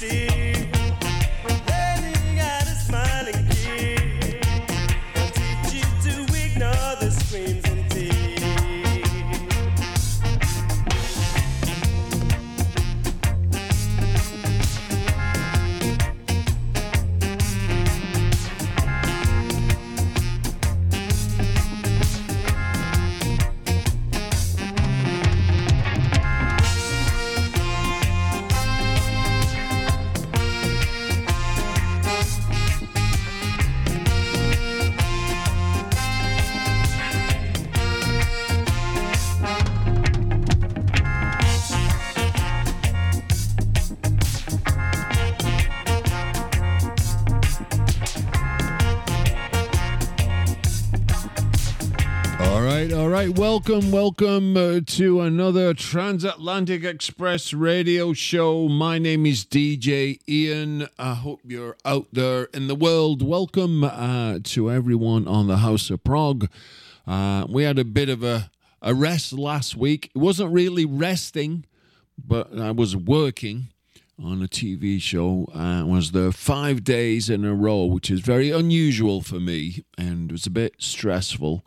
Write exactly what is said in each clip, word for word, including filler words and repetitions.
All right, welcome, welcome uh, to another Transatlantic Express radio show. My name is D J Ian. I hope you're out there in the world. Welcome uh, to everyone on the House of Prog. Uh, we had a bit of a, a rest last week. It wasn't really resting, but I was working on a T V show. I uh, was there five days in a row, which is very unusual for me, and it was a bit stressful.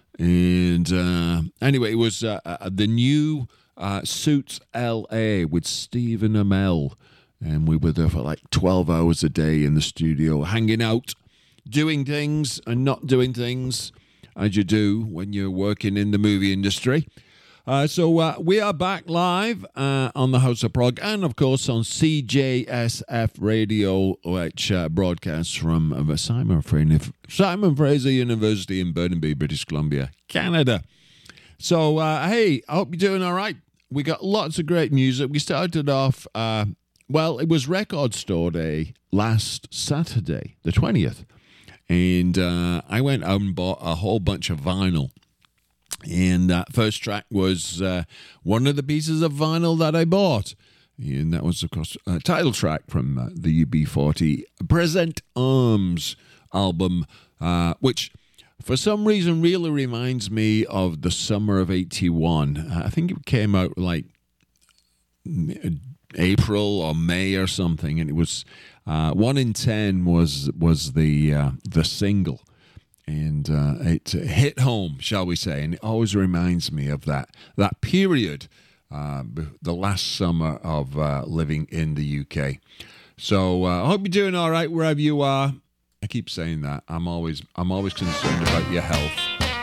And uh, anyway, it was uh, uh, the new uh, Suits L A with Stephen Amell. And we were there for like twelve hours a day in the studio, hanging out, doing things and not doing things, as you do when you're working in the movie industry. Uh, so uh, we are back live uh, on the House of Prog and, of course, on C J S F Radio, which uh, broadcasts from uh, Simon, Fra- Simon Fraser University in Burnaby, British Columbia, Canada. So, uh, hey, I hope you're doing all right. We got lots of great music. We started off, uh, well, it was Record Store Day last Saturday, the twentieth. And uh, I went out and bought a whole bunch of vinyl. And that first track was uh, one of the pieces of vinyl that I bought. And that was, of course, a title track from uh, the U B forty Present Arms album, uh, which for some reason really reminds me of the summer of eighty-one. I think it came out like April or May or something. And it was uh, one in ten was was the uh, the single. And uh, it hit home, shall we say, and it always reminds me of that that period, uh, the last summer of uh, living in the U K. So uh, I hope you're doing all right wherever you are. I keep saying that. I'm always I'm always concerned about your health.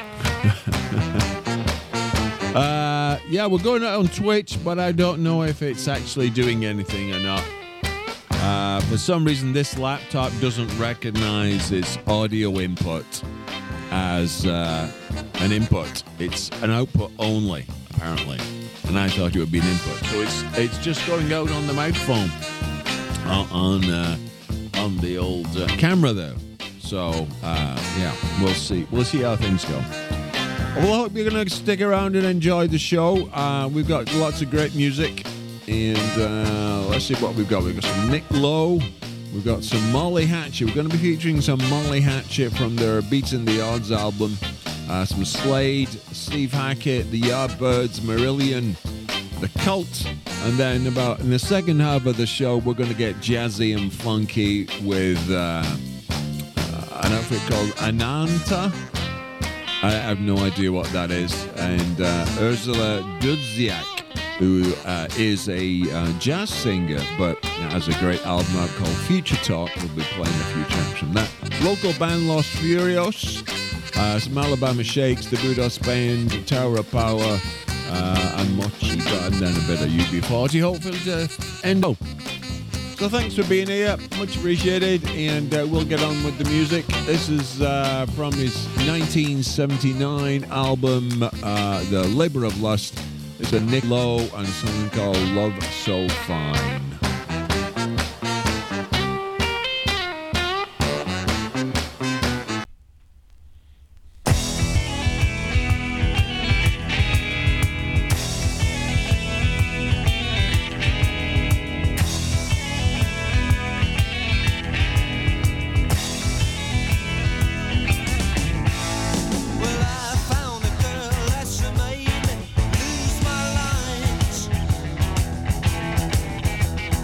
uh, yeah, we're going out on Twitch, but I don't know if it's actually doing anything or not. Uh, for some reason, this laptop doesn't recognize its audio input as uh, an input. It's an output only, apparently. And I thought it would be an input. So it's it's just going out on the microphone uh, on uh, on the old uh, camera, though. So uh, yeah, we'll see. We'll see how things go. Well, I hope you're going to stick around and enjoy the show. Uh, we've got lots of great music. And uh, let's see what we've got. We've got some Nick Lowe. We've got some Molly Hatchet. We're going to be featuring some Molly Hatchet from their Beating the Odds album. Uh, some Slade, Steve Hackett, the Yardbirds, Marillion, The Cult. And then about in the second half of the show, we're going to get jazzy and funky with uh, uh, an outfit called Ananta. I have no idea what that is. And uh, Ursula Dudziak, who uh, is a uh, jazz singer, but has a great album out called Future Talk. We'll be playing a few tracks from that. Local band Los Furios, uh, some Alabama Shakes, the Budos Band, Tower of Power, uh, and Mochica, and then a bit of U B forty, hopefully to end up. So thanks for being here, much appreciated, and uh, we'll get on with the music. This is uh, from his nineteen seventy-nine album, uh, The Labor of Lust. It's a Nick Lowe and something called Love So Fine. Lose my lines.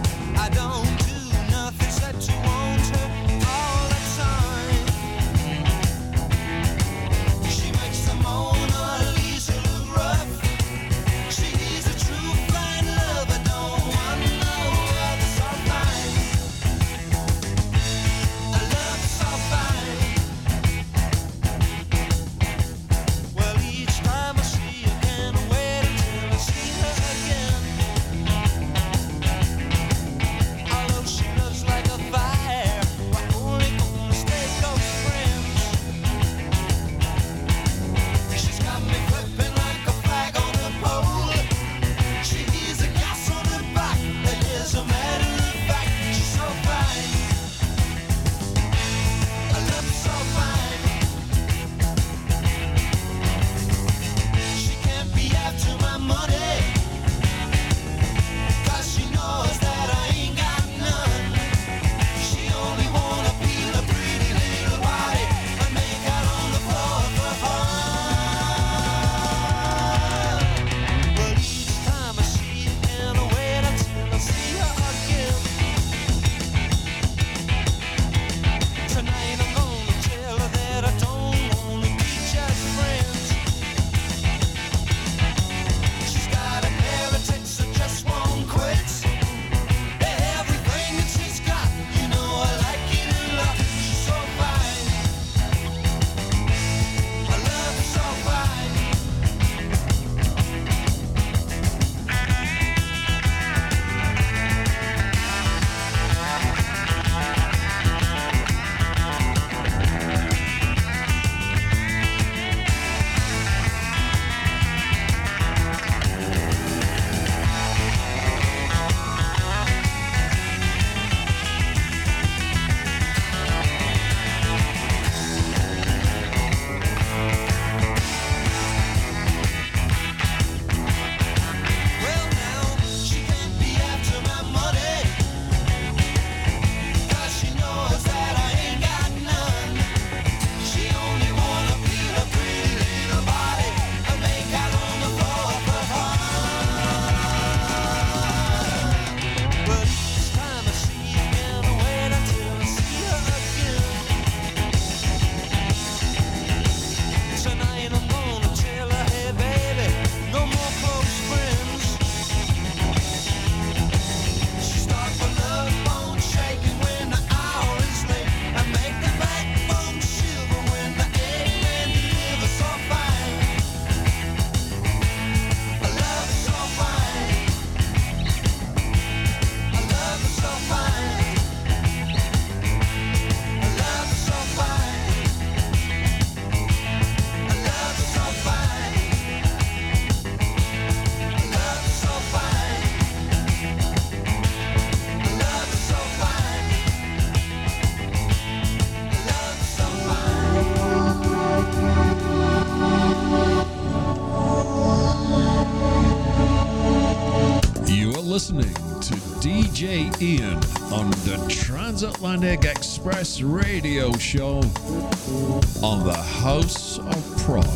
Ian on the Transatlantic Express radio show on the House of Prog.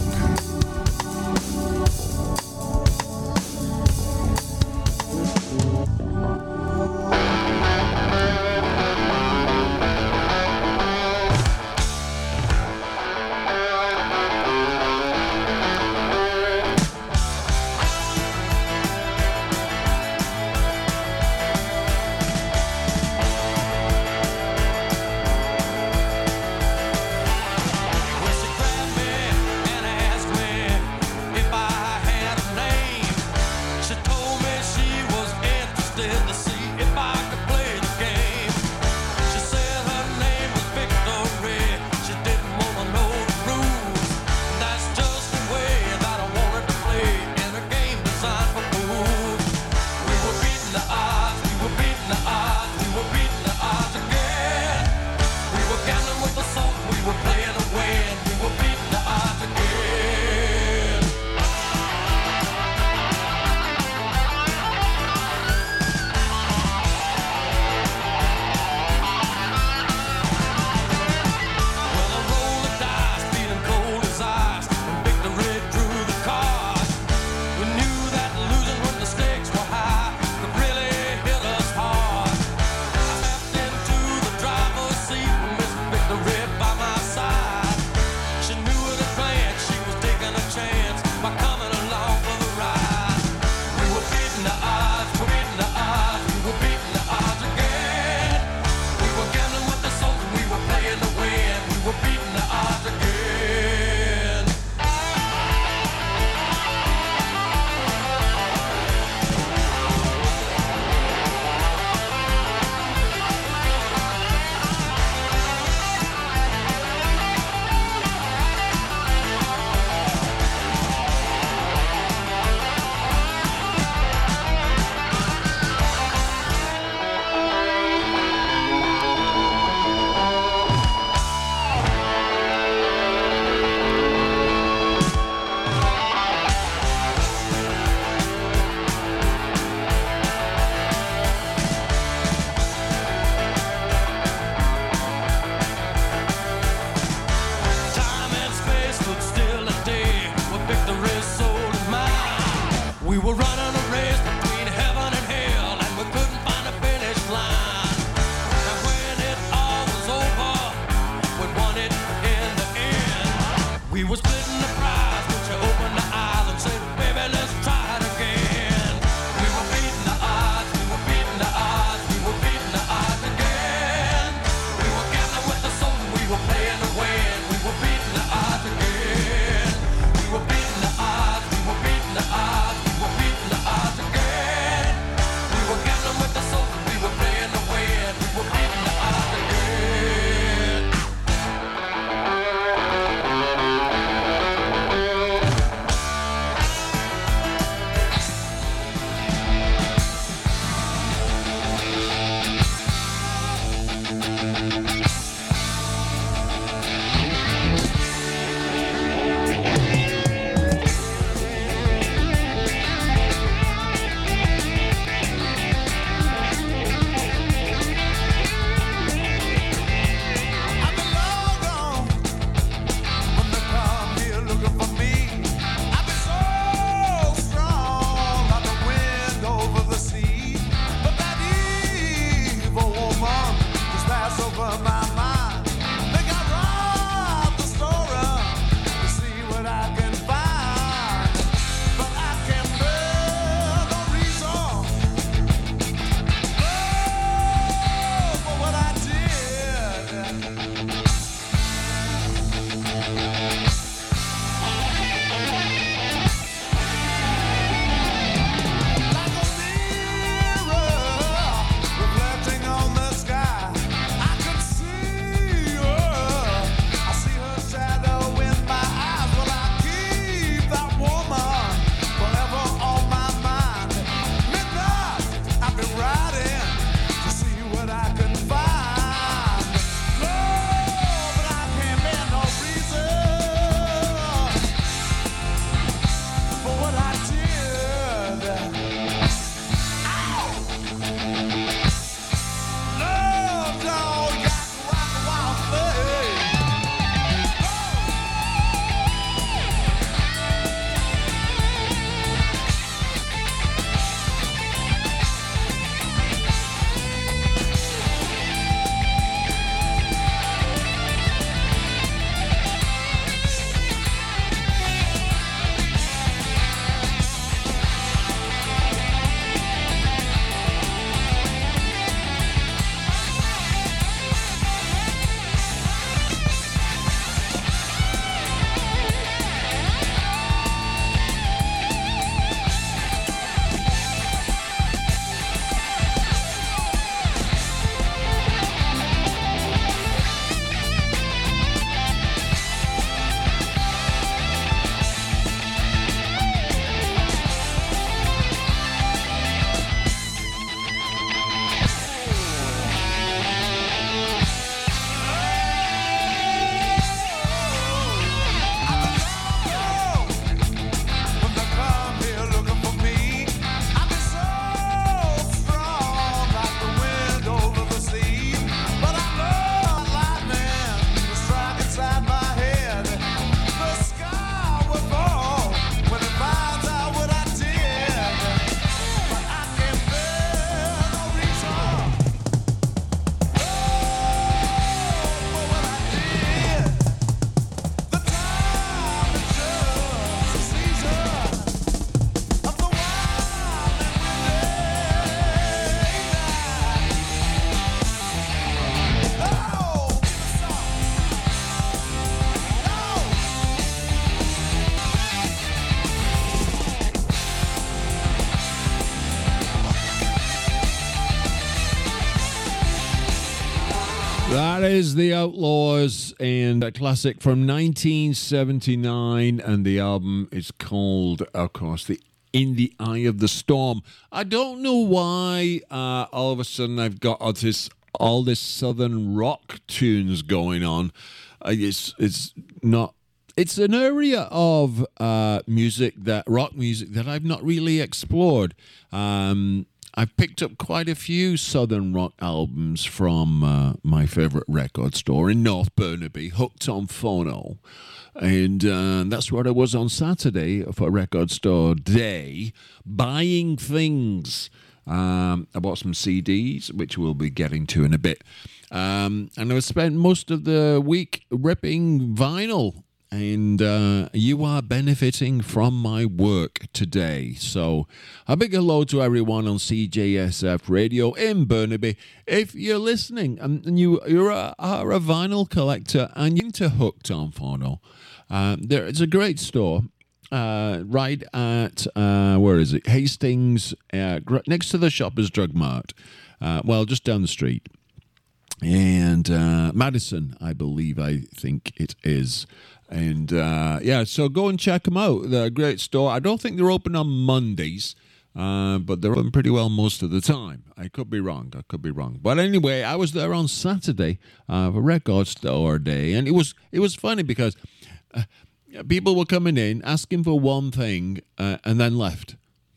That is The Outlaws and a classic from nineteen seventy-nine, and the album is called, of course, the In the Eye of the Storm. I don't know why uh, all of a sudden I've got all this all this southern rock tunes going on. Uh, it's it's not. It's an area of uh, music that rock music that I've not really explored. Um, I've picked up quite a few southern rock albums from uh, my favorite record store in North Burnaby, Hooked on Phono. And uh, that's where I was on Saturday for Record Store Day, buying things. Um, I bought some C Ds, which we'll be getting to in a bit. Um, and I've spent most of the week ripping vinyl. And uh, you are benefiting from my work today. So a big hello to everyone on C J S F Radio in Burnaby. If you're listening and you, you're a, are a vinyl collector and you're into Hooked on Phono, uh, there is a great store uh, right at, uh, where is it? Hastings, uh, next to the Shoppers Drug Mart. Uh, well, just down the street. And uh, Madison, I believe, I think it is. And, uh, yeah, so go and check them out. They're a great store. I don't think they're open on Mondays, uh, but they're open pretty well most of the time. I could be wrong. I could be wrong. But anyway, I was there on Saturday uh, for Record Store Day, and it was it was funny because uh, people were coming in, asking for one thing, uh, and then left.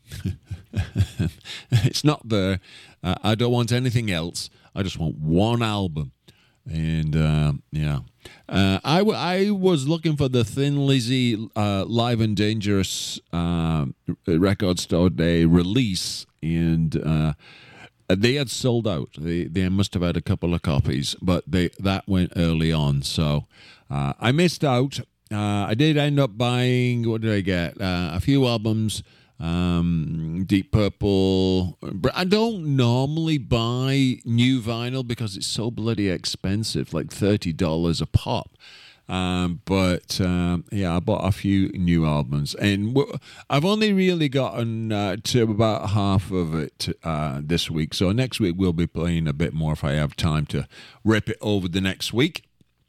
It's not there. Uh, I don't want anything else. I just want one album. And, uh, yeah. Uh, I, w- I was looking for the Thin Lizzy uh, Live and Dangerous uh, Record Store Day release, and uh, they had sold out. They they must have had a couple of copies, but they that went early on, so uh, I missed out. Uh, I did end up buying, what did I get? Uh, a few albums. Um, Deep Purple. I don't normally buy new vinyl because it's so bloody expensive, like thirty dollars a pop. Um, but um, yeah, I bought a few new albums, and w- I've only really gotten uh, to about half of it uh, this week. So next week we'll be playing a bit more if I have time to rip it over the next week.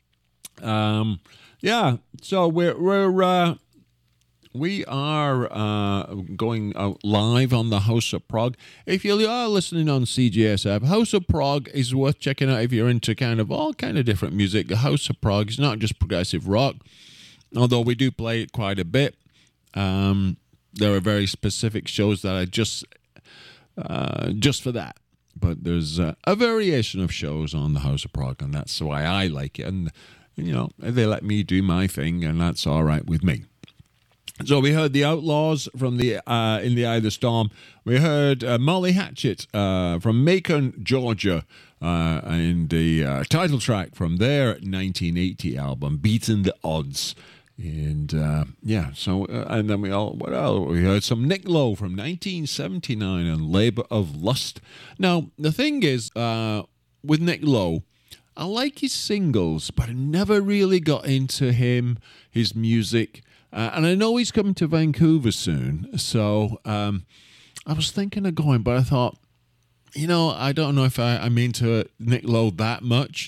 Um, yeah, so we're we're. Uh, We are uh, going out live on the House of Prog. If you are listening on C G S F, House of Prog is worth checking out if you're into kind of all kind of different music. The House of Prog is not just progressive rock, although we do play it quite a bit. Um, there are very specific shows that are just uh, just for that. But there's uh, a variation of shows on the House of Prog, and that's why I like it. And, you know, they let me do my thing, and that's all right with me. So we heard The Outlaws from the uh, In the Eye of the Storm. We heard uh, Molly Hatchet uh, from Macon, Georgia, uh, and the uh, title track from their nineteen eighty album, Beating the Odds. And uh, yeah, so uh, and then we all what else? We heard some Nick Lowe from nineteen seventy-nine and Labor of Lust. Now the thing is, uh, with Nick Lowe, I like his singles, but I never really got into him, his music. Uh, and I know he's coming to Vancouver soon, so um, I was thinking of going, but I thought, you know, I don't know if I, I'm into Nick Lowe that much.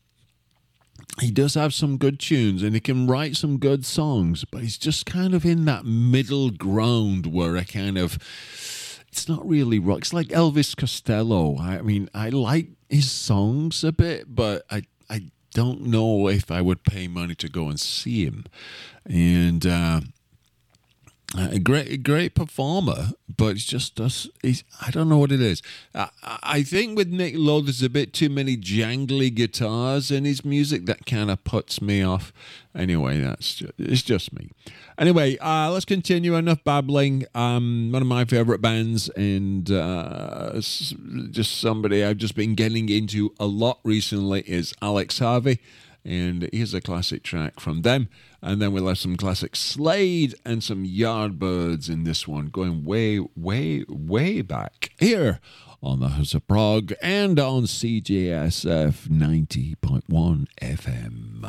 He does have some good tunes, and he can write some good songs, but he's just kind of in that middle ground where I kind of, it's not really rock. It's like Elvis Costello. I mean, I like his songs a bit, but I, I don't know if I would pay money to go and see him. And uh, a great, great performer, but it's just us. He's, I don't know what it is. I, I think with Nick Lowe, there's a bit too many jangly guitars in his music that kind of puts me off. Anyway, that's just, it's just me. Anyway, uh, let's continue. Enough babbling. Um, one of my favorite bands, and uh, just somebody I've just been getting into a lot recently is Alex Harvey. And here's a classic track from them. And then we'll have some classic Slade and some Yardbirds in this one, going way, way, way back here on the House of Prog and on C J S F ninety point one F M.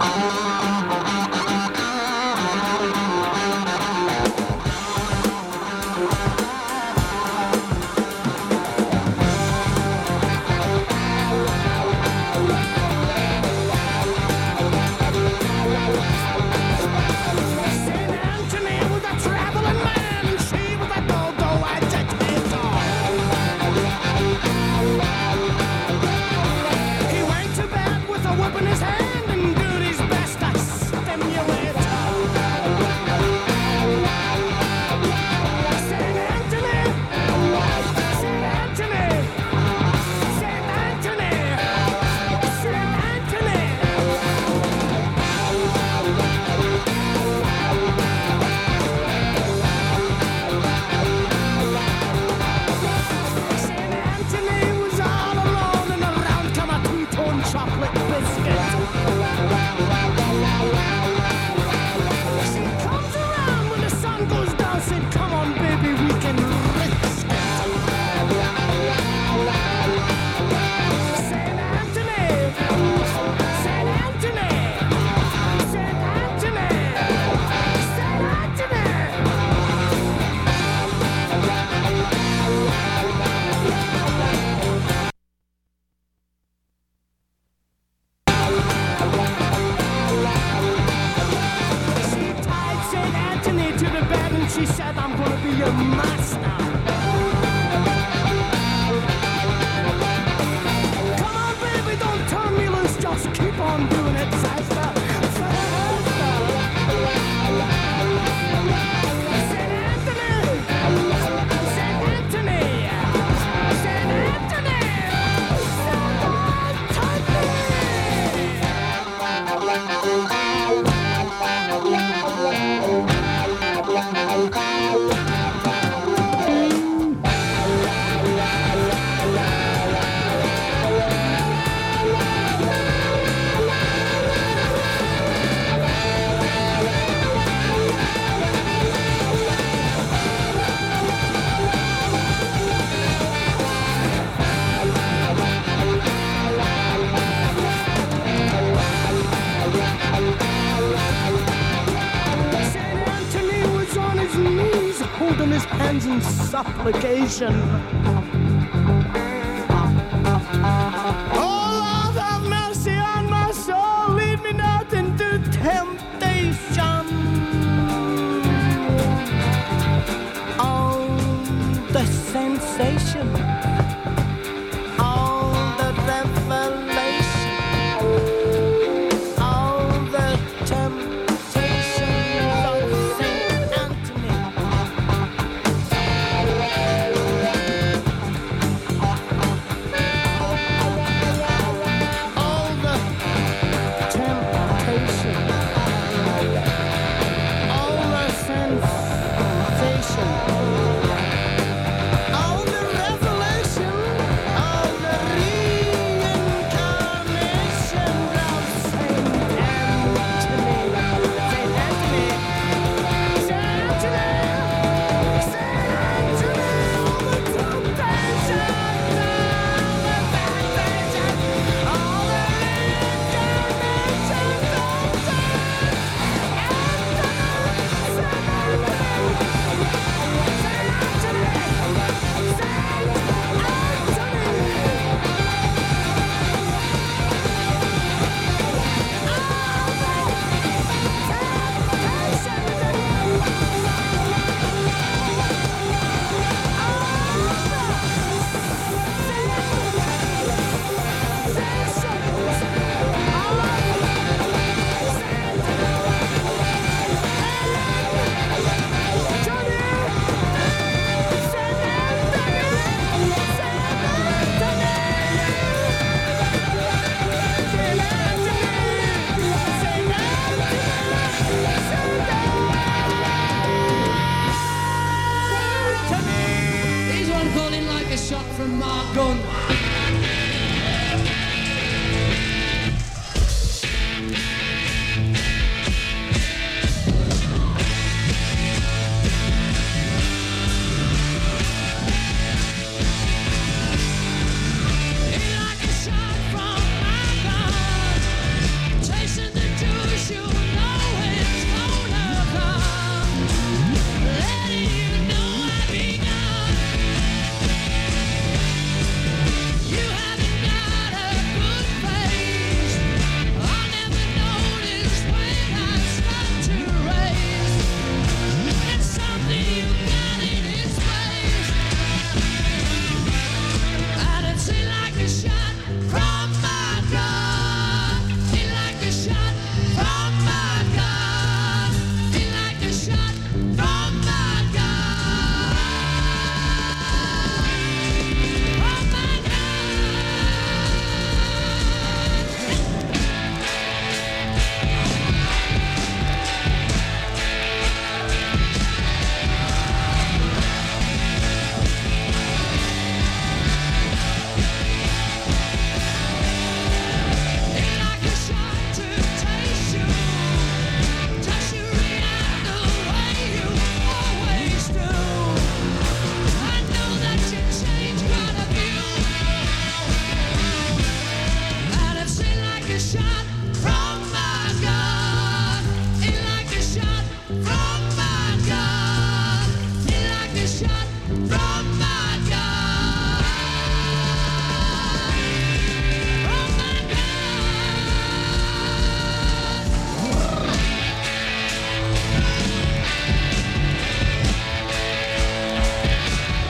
She said, I'm gonna be your master. Come on, baby, don't turn me loose. Just keep on doing it faster, faster. Saint Anthony, Saint Anthony, Saint Anthony, holding his hands in supplication.